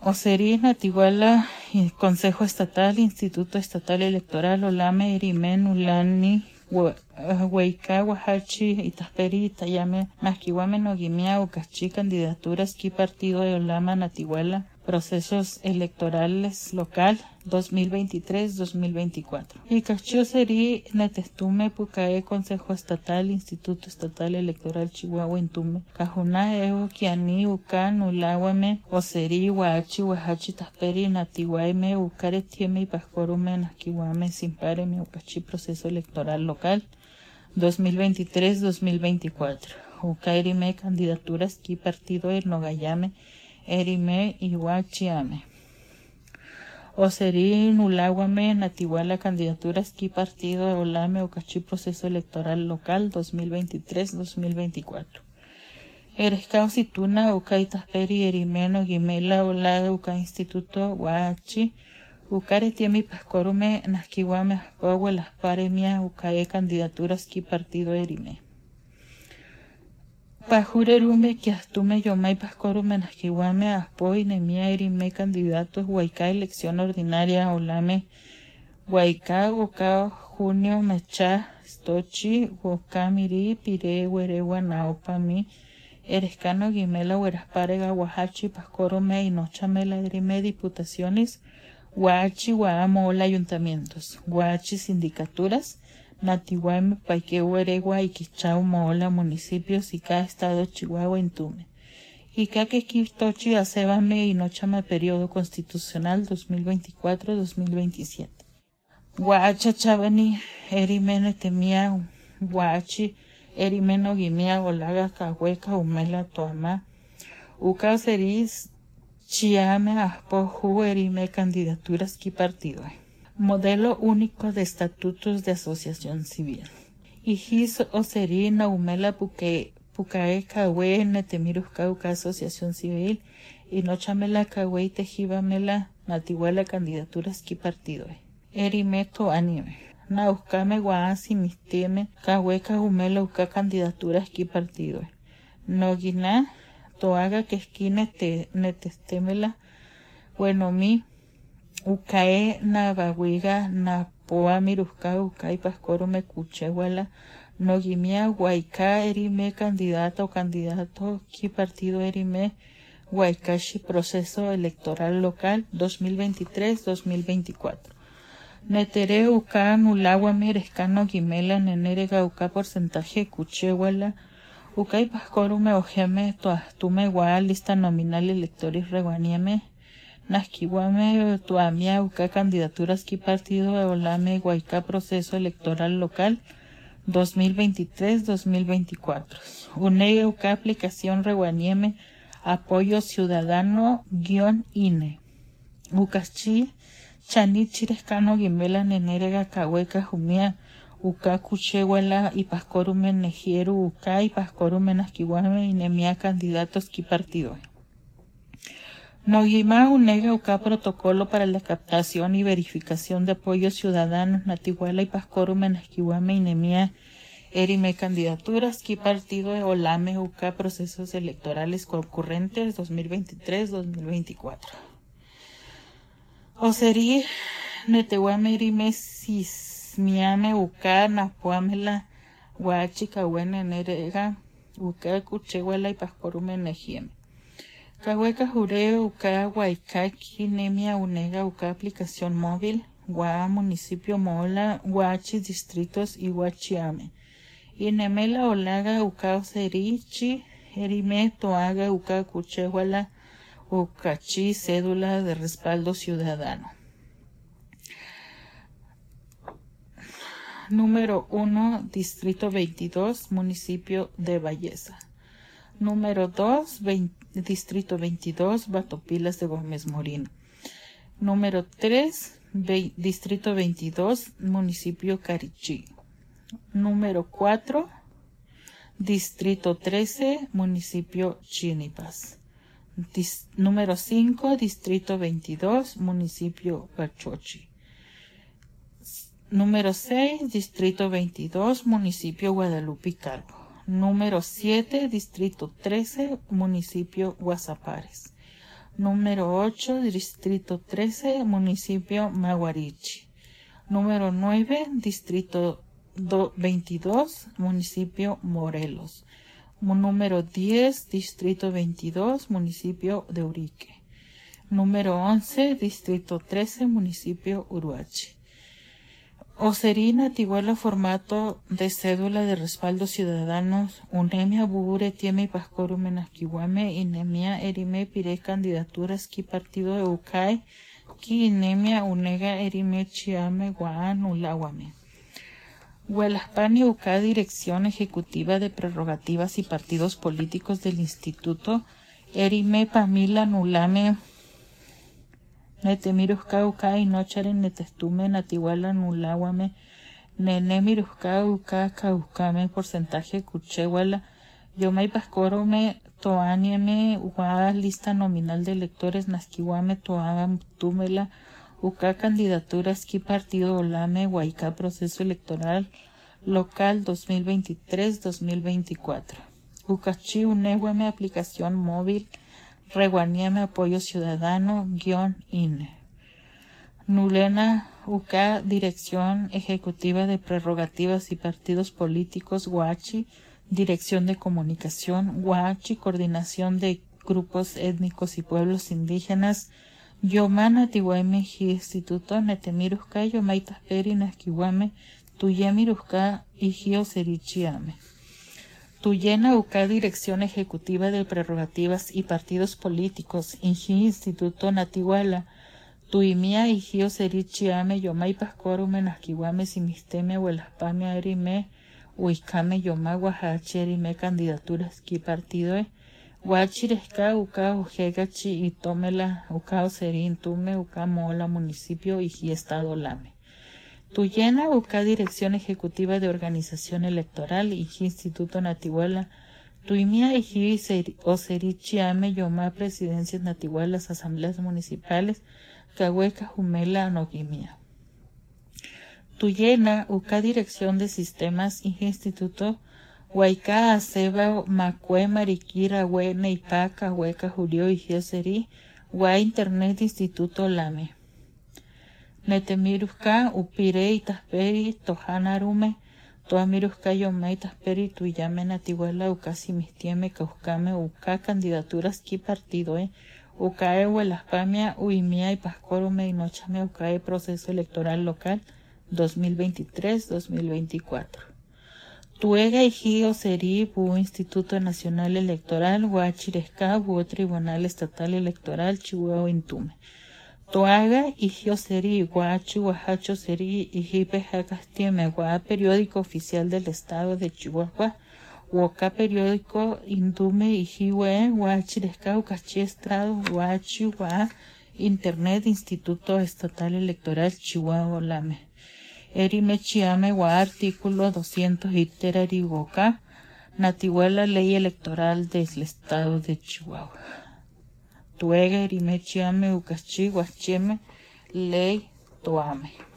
Oseri Natiguala, Consejo Estatal, Instituto Estatal Electoral, Olame, Erimen, Ulani, Huayca, Oaxachi, Itasperi, Itayame, Masquihuame, Noguimia, Ocachi, candidaturas, Ki Partido de Olama, Natiguala, procesos electorales local 2023-2024. Y Cachio Seri, Netestume, Pucae, Consejo Estatal, Instituto Estatal Electoral Chihuahua, Intume, Cajuna, Eo, Kiani, Ucan, Ulahuame, Oseri, Huachi, Oaxachi, Tasperi, Natiguaime, Ucare, Tieme y Pascorume, Nasquihuame, Simpareme, Ocachi, proceso electoral local 2023-2024. Ucairime, candidaturas, Ki Partido de Nogayame, Erime y Huachiame. Oseri Nulahuame, Natiguala, candidaturas, Ki Partido de Olame, Ocachi, proceso electoral local 2023-2024. Erescao Situna, Uca Itasperi, Erimeno, Guimela, Ola, Uca Instituto, Huachi, Ucare Tiemi Pascorume, Nasquihuame, Ascohue, Las Paremia, Ucae, candidaturas, Ki Partido Erime. Pajurerume, Kiastume, Yomay, Pascorume, Nasquihuame, Aspoy, Nemia, Erime, candidatos, Huayca, elección ordinaria, Olame, Huayca, Huaca, Junio, Mecha, Stochi, Huaca, Miri, Pire, Hueregua, Naopami, Erescano, Guimela, Huerasparega, Oaxachi, Pascorume, Inochamela, Erime, diputaciones, Huachi, Huaamo, ayuntamientos, Huachi, sindicaturas, Natiguame, Paique, Hueregua, Iquichao, Moola, municipios, y cada estado, Chihuahua, Intume. Y Caquequitochi, Acébame y Nochame, periodo constitucional 2024-2027. Huacha, Chavani, Erimene, Temía, Huachi, Erimeno, Guimea, Olaga, Cahueca, Humela, Toama, Uca, Ceris, Chiame, Aspoju, Erime, candidaturas, Ki Partido. Modelo único de estatutos de asociación civil. Ijis Oseri Naumela Pucae Cahué Netemirus Cauca asociación civil y Nochamela Cahué Tejibamela Natiguala candidaturas Ki Partido. Erimeto anime. Nauscame Guasi Misteme Cahué Cahumela Uca candidaturas Ki Partido. Noguina Toaga que esquine netestemela bueno mi Ucae Nabahuiga Napoa Mirusca Ucay Pascorume Cuchehuela Noguimia Huayca Erime candidata o candidato Ki Partido Erime Huaycashi proceso electoral local 2023-2024. Netere Uca Nulagua Merescano Guimela Nenerega Uca porcentaje Cuchehuela Ucay Pascorume Ojeme Toastume Gual lista nominal electores Reguanieme Nasquihuame, Tuamia, Uca, candidaturas Ki Partido de Olame, Huayca, proceso electoral local 2023-2024. UNE, Uca, aplicación Reguanieme, apoyo ciudadano-INE. Ucachi, Chani, Chirescano, Guimela, Nenerega, Cahueca, Jumia, Uca, Cuchehuela y Pascorume, Nejieru, Uca y Pascorume, Nasquihuame, y Nemia, candidatos Ki Partido. Noguima unega Uca protocolo para la captación y verificación de apoyos ciudadanos Natiguala y Pascorume, Nasquihuame y Nemia Erime candidaturas Ki Partido de Olame Uca procesos electorales concurrentes 2023-2024. Oseri Netehuame Erime Sismiame Uca Napuamela Huachi Cahuene Nerega Uca Cuchehuela y Pascorume Nejieme. Cahueca Jureo, Uca, Huaycaqui, Nemia, Unega, Uca, aplicación móvil, Gua, municipio Mola, Huachi, distritos y Huachiame. Inemela, Olaga, Uca, Oserichi, Erime, Toaga, Uca, Cuchehuala, Ucachi, cédula de respaldo ciudadano. Número 1, distrito 22, municipio de Valleza. Número 2, distrito 22, Batopilas de Gómez Morín. Número 3, distrito 22, municipio Carichí. Número 4, distrito 13, municipio Chinipas. Número 5, distrito 22, municipio Pachochi. Número 6, distrito 22, municipio Guadalupe Calvo. Número 7, distrito 13, municipio Guasapares. Número 8, Distrito 13, Municipio Maguarichi. Número 9, Distrito 22, Municipio Morelos. Número 10, Distrito 22, Municipio de Urique. Número 11, Distrito 13, Municipio Uruachi. Oserina Tiguela formato de cédula de respaldo ciudadanos, unemia bubure tieme pascoru menasquihuame, inemia erime pire candidaturas ki partido eucae, ki inemia unega erime chiame guaan ulawame. Huelaspani uca Dirección Ejecutiva de Prerrogativas y Partidos Políticos del Instituto, erime pamila nulame Netemirusca uca y nocharen netestume natihuala nulawame nenemirusca uca caucame porcentaje cuchehuala yomay pascorome toanieme uca lista nominal de electores nasquihuame toam túmela uca candidaturas ki partido olame huayca proceso electoral local 2023-2024 ucachi unehueme aplicación móvil Reguanieme Apoyo Ciudadano _INE. Nulena UCA Dirección Ejecutiva de Prerrogativas y Partidos Políticos Huachi, Dirección de Comunicación Huachi, Coordinación de Grupos Étnicos y Pueblos Indígenas Yomana Tihueme Instituto Netemirusca Yomaitas Peri Nasquihuame Tuyemirusca Igio Serichiame. Tuyena UCA Dirección Ejecutiva de Prerrogativas y Partidos Políticos, Inji Instituto Natihuala, Tuimia Igio Serichiame, Yomay Pascorume Nasquihuame, Simisteme, Huelaspame, Erime, Huicame, Yoma, Guajachi, Erime, Candidaturas, Ki Partido, Huachiresca, UCA, Ujegachi, y Tomela, UCA, Oserín, Tume, UCA, Mola, Municipio, Iji Estado Lame. Tuyena UCA Dirección Ejecutiva de Organización Electoral, Iji Instituto Natihuala, Tuimia Iji Oserichiame, Yoma Presidencias Natihualas, Asambleas Municipales, Cahueca, Jumela, Noguimia. Tuyena UCA Dirección de Sistemas, Iji Instituto Huayca, Aceba, Macue, Mariquira, Huene, Ipaca, Hueca, Julio, Iji Oseri, Huay Internet Instituto Lame. Netemirusca, Upire, Itasperi, Tojanarume, Toamirusca, Yomay, Itasperi, Tuyame, Natihuala, Uca, Simistieme, Caucame, Uca, Candidaturas, Ki Partido, Ucae, Huelaspamia, Uimia y Pascorume, y Nochame, Ucae, Proceso Electoral Local 2023-2024. Tuega, Iji, Oseri, Bu Instituto Nacional Electoral, Huachiresca, Bu Tribunal Estatal Electoral, Chihuahua, Intume. Toaga, Iji Seri, Huachi, Huajacho Seri, Iji Pejacastieme, Huá, Periódico Oficial del Estado de Chihuahua, Huaca, Periódico Indume, Iji Hue, Huachiresca, Ucachi Estrado, Huachi, Huá, Internet, Instituto Estatal Electoral, Chihuahua, Lame. Erime Chiame, Huá, artículo 200, Iterari, Huaca, Natihuala, Ley Electoral del Estado de Chihuahua. Tuega, Erime, Chiame, Ucachi, Huacheme, Ley, Toame.